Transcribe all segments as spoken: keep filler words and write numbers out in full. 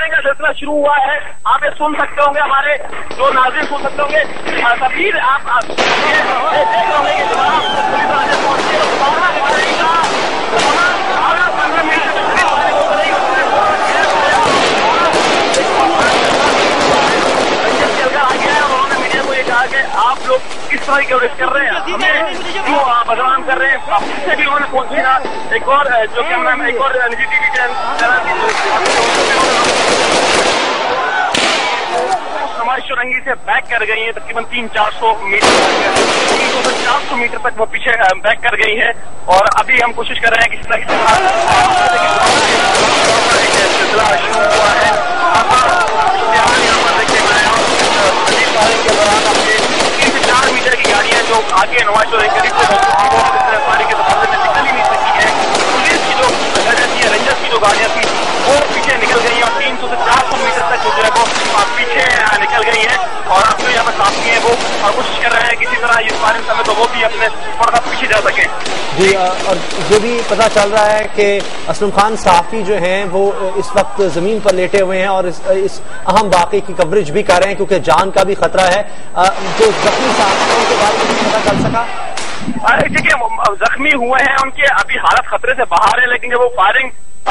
Firing का सिलसिला शुरू हुआ है। आप ये सुन सकते होंगे, हमारे जो नाज़रीन सुन सकते होंगे, तस्वीर आप देख रहे होंगे कि दोबारा पुलिस वाले पहुंचे और दोबारा फायरिंग का पंद्रह मिनट चलकर आ गया है। और उन्होंने मीडिया को ये कहा कि आप लोग किस तरह की कवरेज कर रहे हैं, हमें क्यों बदनाम कर रहे हैं। इससे भी उन्होंने पहुंचना एक और जो कैमरा में एक और निजी टीवी समाज चुरंगी से बैक कर गई है। तकरीबन तीन चार सौ मीटर तीन सौ से चार सौ मीटर तक वो पीछे बैक कर गई है। और अभी हम कोशिश कर रहे हैं कि किस तरह सिलसिला शुरू हुआ है। यहाँ पर देखिए फायरिंग के दौरान अपने तीन से चार मीटर की गाड़ियां जो आगे नवाज शरीफ करीब से फायरिंग के दौरान में निकल ही नहीं सकी है। पुलिस की जो एजेंसी है, रेंजर्स की जो गाड़ियां थी वो पीछे निकल गई है और तीन सौ से चार सौ मीटर तक जो है वो पीछे निकल गई है। और अब जो यहाँ पर साथी है वो और कोशिश कर रहे हैं किसी तरह इस फायरिंग समय तो वो भी अपने थोड़ा पीछे जा सके। जी, और जो भी पता चल रहा है कि असलम खान सहाफी जो हैं वो इस वक्त जमीन पर लेटे हुए हैं और इस, इस अहम वाक़े की कवरेज भी कर रहे हैं क्योंकि जान का भी खतरा है। जो जख्मी सहाफियों के बारे में पता चल सका, देखिए जख्मी हुए हैं, उनकी अभी हालत खतरे से बाहर है, लेकिन वो फायरिंग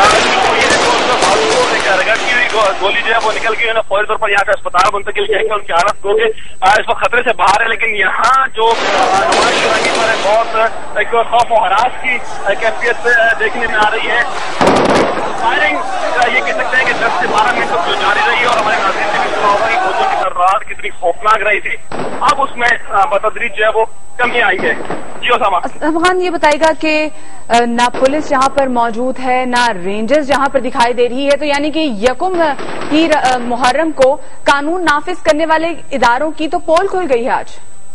रगड़ती हुई गोली जो है वो निकल गई, फौरी तौर पर यहाँ का अस्पताल मुंतकिल किया गया। उनकी हालत को इस वक्त खतरे से बाहर है। लेकिन यहाँ जो नवाज शरीफ पर बहुत एक खौफ और हरास की कैफियत देखने में आ रही है। फायरिंग ये कह सकते हैं कि दस से बारह मिनट तक जो जारी रही है और हमारे नाज़रीन से भी सुना होगा कि भोजन की रात कितनी खौफनाक रही थी। अब उसमें बतदरीज जो है वो कमी आई है। जी ओसामा खान, ये बताएगा कि ना पुलिस यहाँ पर मौजूद है ना रेंजर्स यहाँ पर दिखाई दे रही है, तो यानी कि यकुम की मुहर्रम को कानून नाफिज करने वाले इदारों की तो पोल खुल गई है आज।